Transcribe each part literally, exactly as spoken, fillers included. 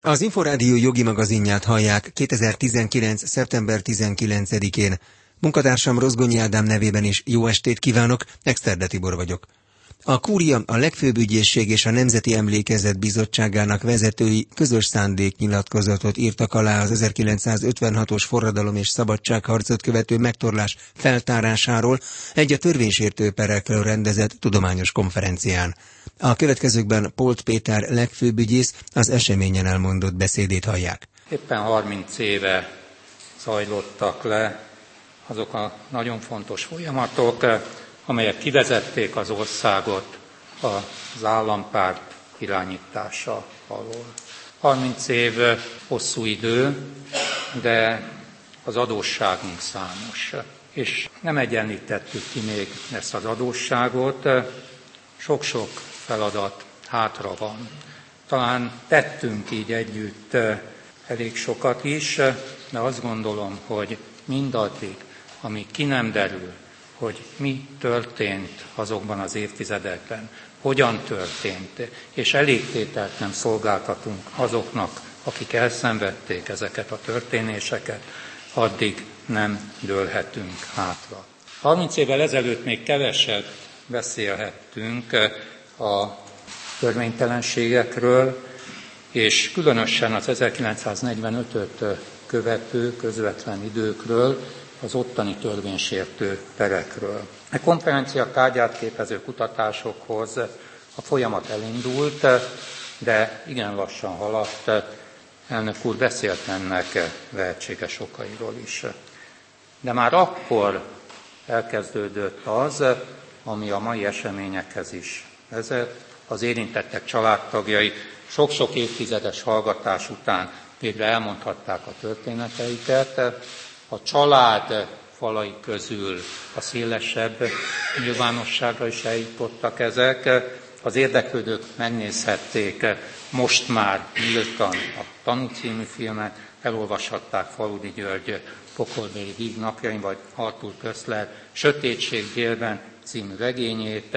Az Inforádió jogi magazinját hallják kétezer-tizenkilenc. szeptember tizenkilencedikén. Munkatársam Rozgonyi Ádám nevében is jó estét kívánok, Exterde Tibor vagyok. A Kúria, a Legfőbb Ügyészség és a Nemzeti Emlékezet Bizottságának vezetői közös szándéknyilatkozatot írtak alá az ezerkilencszázötvenhatos forradalom és szabadságharcot követő megtorlás feltárásáról egy a törvénysértő perekről rendezett tudományos konferencián. A következőkben Polt Péter legfőbb ügyész az eseményen elmondott beszédét hallják. Éppen harminc éve zajlottak le azok a nagyon fontos folyamatok, amelyek kivezették az országot az állampárt irányítása alól. harminc év hosszú idő, de az adósságunk számos. És nem egyenlítettük ki még ezt az adósságot, sok-sok feladat hátra van. Talán tettünk így együtt elég sokat is, de azt gondolom, hogy mindaddig, amíg ki nem derül, hogy mi történt azokban az évtizedekben, hogyan történt, és elégtételt nem szolgáltatunk azoknak, akik elszenvedték ezeket a történéseket, addig nem dőlhetünk hátra. harminc évvel ezelőtt még keveset beszélhettünk a törvénytelenségekről, és különösen az ezerkilencszáznegyvenötöt követő közvetlen időkről, az ottani törvénysértő perekről. A konferencia tárgyát képező kutatásokhoz a folyamat elindult, de igen lassan haladt. Elnök úr beszélt ennek lehetséges okairól is. De már akkor elkezdődött az, ami a mai eseményekhez is vezet. Az érintettek családtagjai sok-sok évtizedes hallgatás után végre elmondhatták a történeteiket. A család falai közül a szélesebb nyilvánosságra is eljutottak ezek. Az érdeklődők megnézhették most már nyíltan a Tanú című filmet, elolvashatták Faludi György Pokolbéli Víg napjain, vagy Arthur Koestler Sötétség délben című regényét.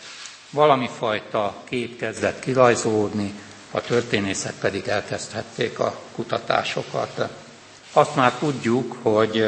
Valami fajta kép kezdett kirajzolódni, a történészek pedig elkezdhették a kutatásokat. Azt már tudjuk, hogy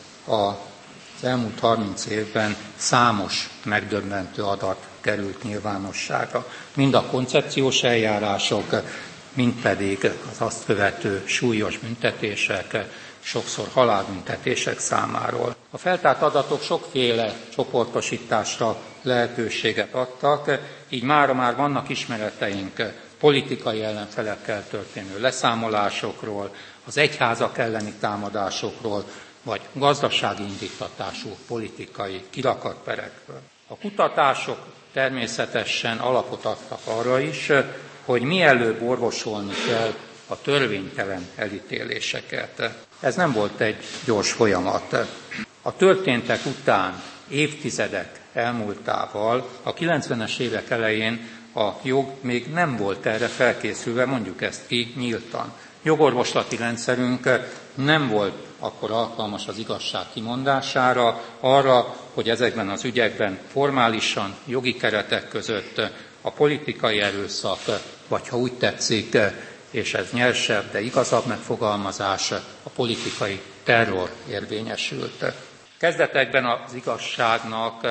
az elmúlt harminc évben számos megdöbbentő adat került nyilvánosságra. Mind a koncepciós eljárások, mind pedig az azt követő súlyos büntetések, sokszor halálbüntetések számáról. A feltárt adatok sokféle csoportosításra lehetőséget adtak, így mára már vannak ismereteink politikai ellenfelekkel történő leszámolásokról, az egyházak elleni támadásokról, vagy gazdasági indítatású politikai kirakatperekről. A kutatások természetesen alapot adtak arra is, hogy mielőbb orvosolni kell a törvénytelen elítéléseket. Ez nem volt egy gyors folyamat. A történtek után évtizedek elmúltával, a kilencvenes évek elején a jog még nem volt erre felkészülve, mondjuk ezt ki nyíltan. Jogorvoslati rendszerünk nem volt akkor alkalmas az igazság kimondására, arra, hogy ezekben az ügyekben formálisan, jogi keretek között a politikai erőszak, vagy ha úgy tetszik, és ez nyersebb, de igazabb megfogalmazás, a politikai terror érvényesült. Kezdetekben az igazságnak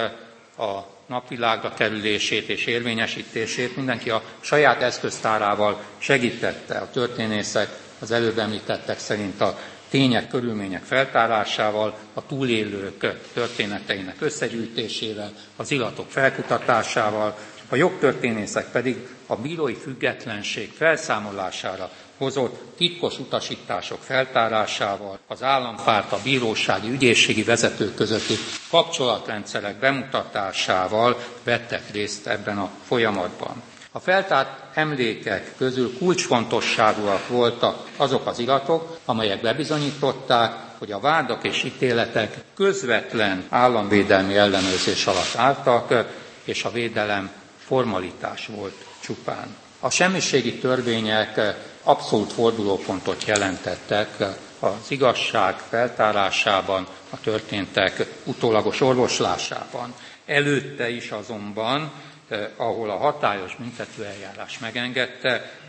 a napvilágra kerülését és érvényesítését mindenki a saját eszköztárával segítette. A történészek az előbb említettek szerint a tények, körülmények feltárásával, a túlélők történeteinek összegyűjtésével, az illatok felkutatásával, a jogtörténészek pedig a bírói függetlenség felszámolására hozott titkos utasítások feltárásával, az állampárt, a bírósági, ügyészségi vezetők közötti kapcsolatrendszerek bemutatásával vettek részt ebben a folyamatban. A feltárt emlékek közül kulcsfontosságúak voltak azok az iratok, amelyek bebizonyították, hogy a vádak és ítéletek közvetlen államvédelmi ellenőrzés alatt álltak, és a védelem formalitás volt csupán. A semmiségi törvények abszolút fordulópontot jelentettek az igazság feltárásában, a történtek utólagos orvoslásában. Előtte is azonban, ahol a hatályos büntetőeljárás megengedte,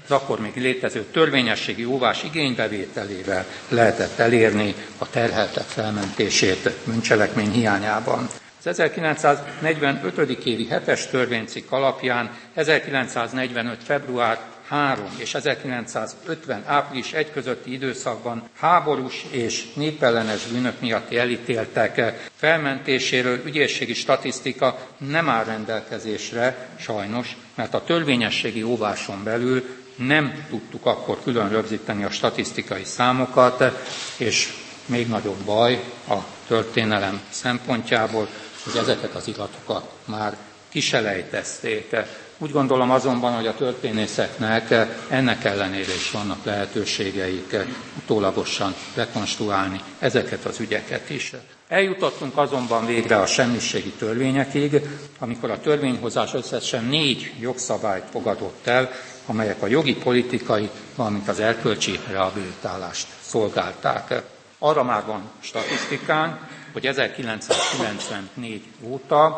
az akkor még létező törvényességi óvás igénybevételével lehetett elérni a terheltek felmentését bűncselekmény hiányában. Az ezerkilencszáznegyvenöt. évi hetes törvénycikk alapján ezerkilencszáznegyvenöt. február harmadika és ezerkilencszázötven. április elsője közötti időszakban háborús és népellenes bűnök miatti elítéltek felmentéséről ügyészségi statisztika nem áll rendelkezésre, sajnos, mert a törvényességi óváson belül nem tudtuk akkor külön rögzíteni a statisztikai számokat, és még nagyobb baj a történelem szempontjából, hogy ezeket az iratokat már kiselejtezték. Úgy gondolom azonban, hogy a történészeknek ennek ellenére is vannak lehetőségeik utólagosan rekonstruálni ezeket az ügyeket is. Eljutottunk azonban végre a semmiségi törvényekig, amikor a törvényhozás összesen négy jogszabályt fogadott el, amelyek a jogi, politikai, valamint az erkölcsi rehabilitálást szolgálták. Arra már van statisztikánk, hogy ezerkilencszázkilencvennégy óta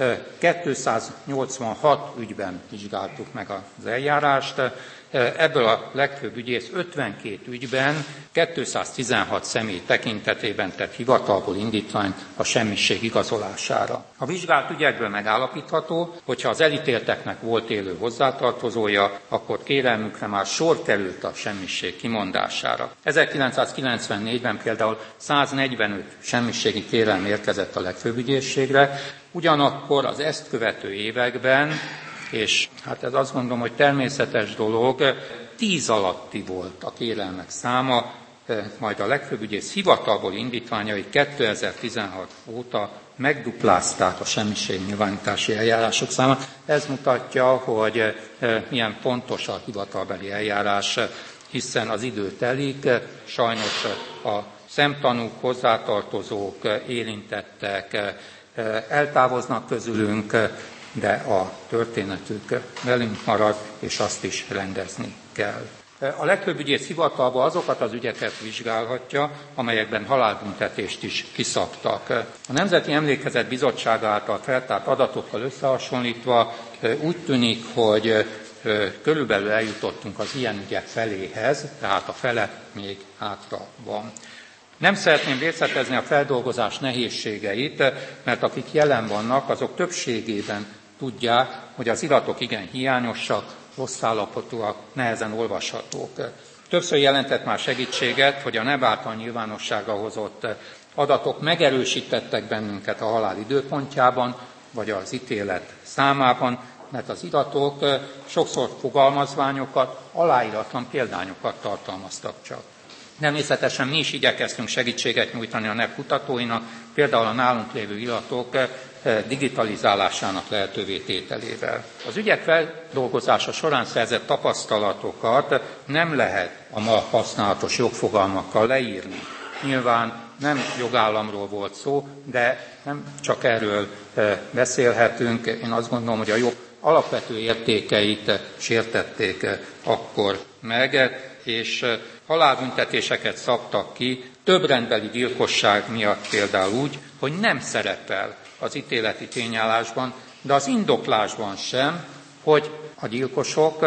kétszáznyolcvanhat ügyben vizsgáltuk meg az eljárást, ebből a legfőbb ügyész ötvenkét ügyben kétszáztizenhat személy tekintetében tett hivatalból indítványt a semmiség igazolására. A vizsgált ügyekből megállapítható, hogyha az elítélteknek volt élő hozzátartozója, akkor kérelmükre már sor került a semmiség kimondására. ezerkilencszázkilencvennégyben például száznegyvenöt semmiségi kérelem érkezett a legfőbb ügyészségre, ugyanakkor az ezt követő években, és hát ez azt gondolom, hogy természetes dolog, tíz alatti volt a kérelmek száma, majd a legfőbb ügyész hivatalból indítványai kétezer-tizenhat óta megduplázták a semmiségnyilvánítási eljárások számát. Ez mutatja, hogy milyen fontos a hivatalbeli eljárás, hiszen az idő telik, sajnos a szemtanúk, hozzátartozók, érintettek eltávoznak közülünk, de a történetük velünk marad, és azt is rendezni kell. A legfőbb ügyész hivatalba azokat az ügyeket vizsgálhatja, amelyekben halálbüntetést is kiszabtak. A Nemzeti Emlékezet Bizottsága által feltárt adatokkal összehasonlítva úgy tűnik, hogy körülbelül eljutottunk az ilyen ügyek feléhez, tehát a fele még hátra van. Nem szeretném részletezni a feldolgozás nehézségeit, mert akik jelen vannak, azok többségében tudják, hogy az iratok igen hiányosak, rossz állapotúak, nehezen olvashatók. Többször jelentett már segítséget, hogy a NEB által nyilvánosságra hozott adatok megerősítettek bennünket a halál időpontjában, vagy az ítélet számában, mert az iratok sokszor fogalmazványokat, aláíratlan példányokat tartalmaztak csak. Természetesen mi is igyekeztünk segítséget nyújtani a NEB kutatóinak, például a nálunk lévő iratok digitalizálásának lehetővé tételével. Az ügyek feldolgozása során szerzett tapasztalatokat nem lehet a ma használatos jogfogalmakkal leírni. Nyilván nem jogállamról volt szó, de nem csak erről beszélhetünk. Én azt gondolom, hogy a jog alapvető értékeit sértették akkor meg, és halálbüntetéseket szabtak ki több rendbeli gyilkosság miatt például úgy, hogy nem szerepel az ítéleti tényállásban, de az indoklásban sem, hogy a gyilkosok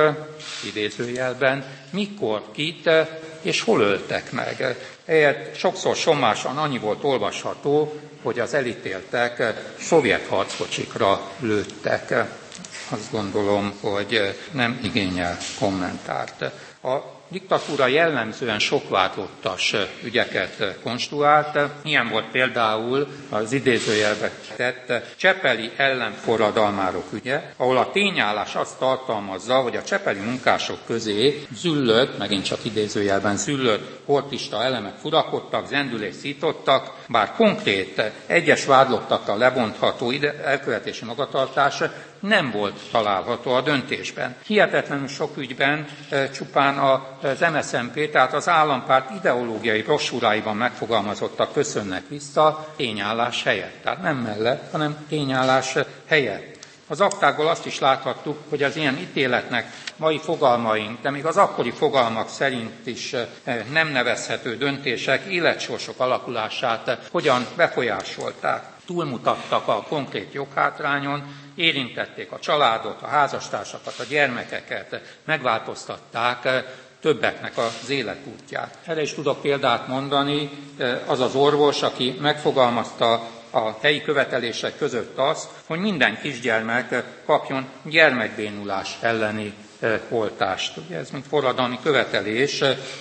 idézőjelben mikor, kit és hol öltek meg. Ehhez sokszor sommásan annyi volt olvasható, hogy az elítéltek szovjet harckocsikra lőttek. Azt gondolom, hogy nem igényel kommentárt. A diktatúra jellemzően sok vádlottas ügyeket konstruált. Ilyen volt például az idézőjelbe tett csepeli ellenforradalmárok ügye, ahol a tényállás azt tartalmazza, hogy a csepeli munkások közé züllött, megint csak idézőjelben züllött hortista elemek furakodtak, zendülést szítottak, bár konkrét egyes vádlottakra lebontható elkövetési magatartás nem volt található a döntésben. Hihetetlenül sok ügyben e, csupán az em es zé pé, tehát az állampárt ideológiai brossúráiban megfogalmazottak köszönnek vissza tényállás helyett. Tehát nem mellett, hanem tényállás helyett. Az aktákból azt is láthattuk, hogy az ilyen ítéletnek mai fogalmaink, de még az akkori fogalmak szerint is nem nevezhető döntések életsorsok alakulását hogyan befolyásolták. túlmutattak a konkrét joghátrányon, érintették a családot, a házastársakat, a gyermekeket, megváltoztatták többeknek az életútját. Erre is tudok példát mondani, az az orvos, aki megfogalmazta a helyi követelések között azt, hogy minden kisgyermek kapjon gyermekbénulás elleni oltást. Ugye ez mint forradalmi követelés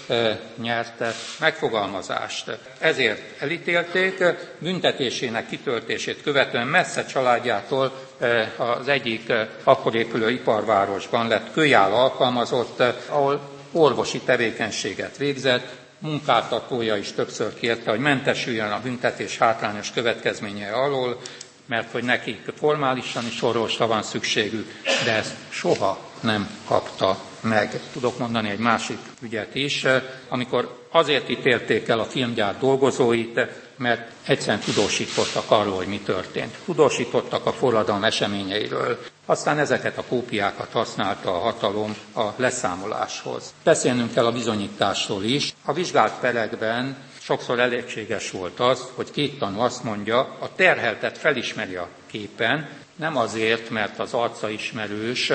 nyerte megfogalmazást. Ezért elítélték, büntetésének kitöltését követően messze családjától az egyik akkor épülő iparvárosban lett kőjál alkalmazott, ahol orvosi tevékenységet végzett, munkáltatója is többször kérte, hogy mentesüljön a büntetés hátrányos következménye alól, mert hogy nekik formálisan is orvosra van szükségük, de ezt soha nem kapta meg. Tudok mondani egy másik ügyet is, amikor azért ítélték el a filmgyár dolgozóit, mert egyszerűen tudósítottak arról, hogy mi történt. Tudósítottak a forradalom eseményeiről. Aztán ezeket a kópiákat használta a hatalom a leszámoláshoz. Beszélnünk kell a bizonyításról is. A vizsgált perekben sokszor elégséges volt az, hogy két tanú azt mondja, a terheltet felismeri a képen, nem azért, mert az arca ismerős,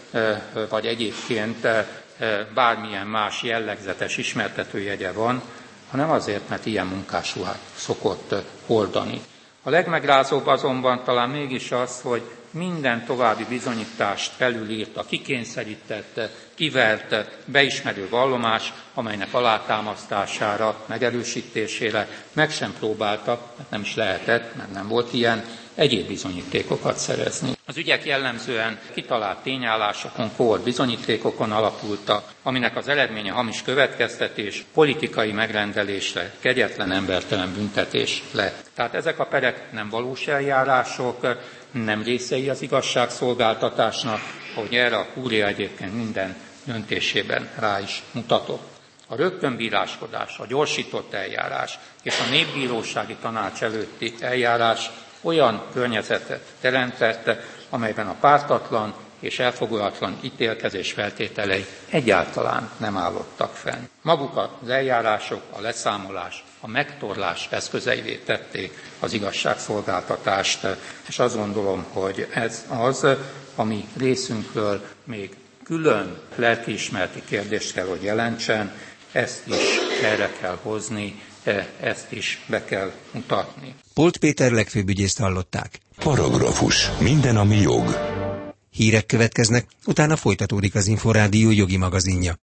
vagy egyébként bármilyen más jellegzetes ismertetőjegye van, hanem azért, mert ilyen munkásruhát szokott hordani. A legmegrázóbb azonban talán mégis az, hogy minden további bizonyítást felülírt a kikényszerített, kivert, beismerő vallomás, amelynek alátámasztására, megerősítésére meg sem próbálta, mert nem is lehetett, mert nem volt ilyen, egyéb bizonyítékokat szerezni. Az ügyek jellemzően kitalált tényállásokon, kód bizonyítékokon alapultak, aminek az eredménye hamis következtetés, politikai megrendelésre, kegyetlen embertelen büntetés lett. Tehát ezek a perek nem valós eljárások, nem részei az igazságszolgáltatásnak, ahogy erre a kúria egyébként minden döntésében rá is mutatott. A rögtönbíráskodás, a gyorsított eljárás és a népbírósági tanács előtti eljárás olyan környezetet teremtett, amelyben a pártatlan és elfogulatlan ítélkezés feltételei egyáltalán nem állottak fenn. Maguk az eljárások, a leszámolás, a megtorlás eszközeivé tették az igazságszolgáltatást, és azt gondolom, hogy ez az, ami részünkről még külön lelkiismereti kérdést kell, hogy jelentsen, ezt is erre kell hozni, ezt is be kell mutatni. Polt Péter legfőbb ügyészt hallották. Paragrafus. Minden, ami jog. Hírek következnek, utána folytatódik az Inforádió jogi magazinja.